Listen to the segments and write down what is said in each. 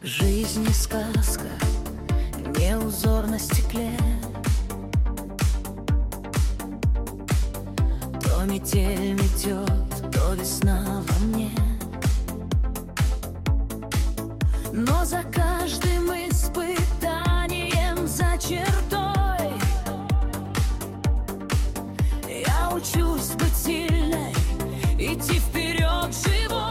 Жизнь не сказка, не узор на стекле. То метель метет, то весна во мне. Но за каждым испытанием, за чертой, я учусь быть сильной, идти вперед живой.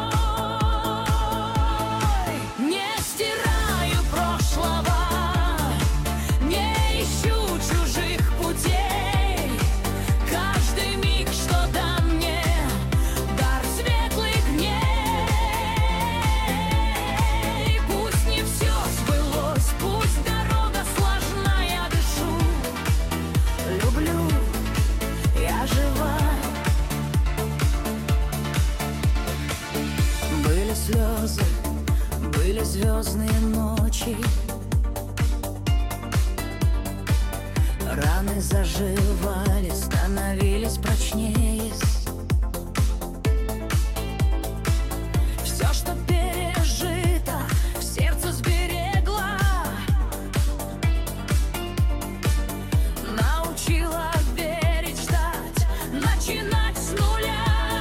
Не стираю прошлого, не ищу чужих путей. Каждый миг, что дан мне, дар светлых дней. Пусть не все сбылось, пусть дорога сложна, я дышу, люблю, я жива. Были слезы, были звездные ночи, раны заживали, становились прочнее. Все, что пережито, в сердце сберегла, научила верить, ждать, начинать с нуля.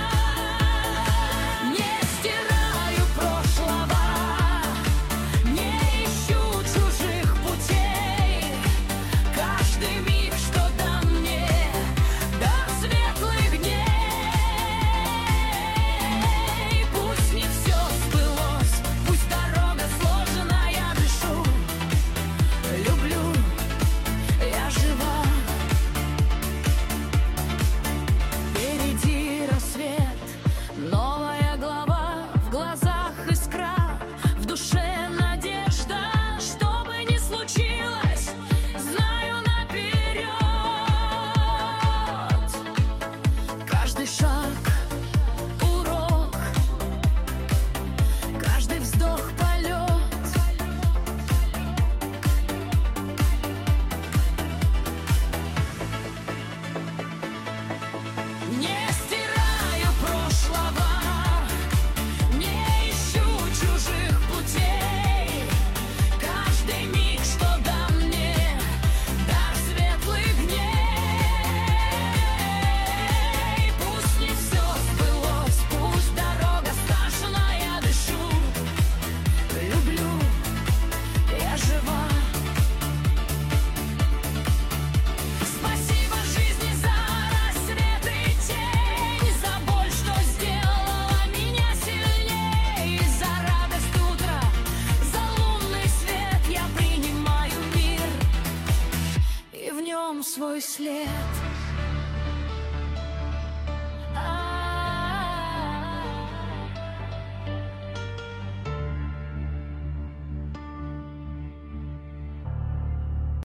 Не стираю прошлого, не ищу чужих путей. Каждый миг, что дан мне, дар светлых дней. Пусть не все сбылось, пусть дорога сложена, я дышу, люблю, я жива. Впереди рассвет, новая глава, в глазах искра, в душе надежда. Что бы ни случилось, знаю наперед. Каждый шаг — урок, каждый вздох — полет. Не стираю прошлого, не ищу чужих путей. Каждый миг, что дан мне, дар светлых дней. Пусть не все сбылось, пусть дорога страшна, я дышу, люблю, я жива. Спасибо жизни за рассвет и тень, за боль, что сделала меня сильней, за радость утра, за лунный свет. Я принимаю мир и в нем свой след.